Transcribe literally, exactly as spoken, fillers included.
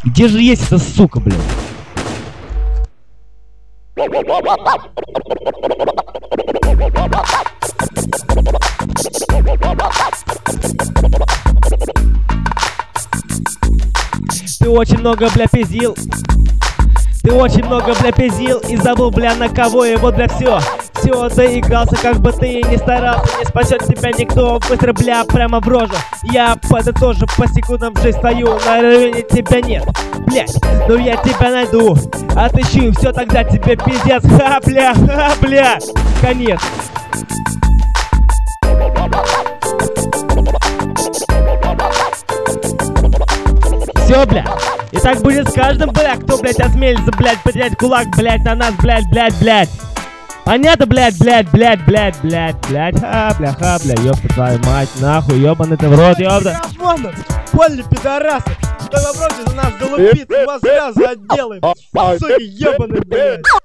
Где же есть эта сука, блядь? Ты очень много, бля, пиздил. Ты очень много, бля, пиздил и забыл, бля, на кого, и вот, бля, все. Все, доигрался, как бы ты и не старался. Не спасет тебя никто, быстро, бля, прямо в рожу. Я это тоже по секундам в жизнь стою. На районе тебя нет, блядь, но я тебя найду. Отыщу, и все, тогда тебе пиздец. Ха, бля, ха, бля, конец. Все, бля. И так будет с каждым, бля, кто, блядь, осмелится, блядь, поднять кулак, блядь, на нас, блядь, блядь, блядь. Понятно, блядь, блядь, блядь, блядь, блядь, блядь, ха, бля, ха, бля, ёпта твою мать, нахуй, ёбаный ты в рот, ёпта. Поняли, пидорасы, что вы вроде за нас залупить, мы вас сразу отделаем, суки, ёбаный, блядь.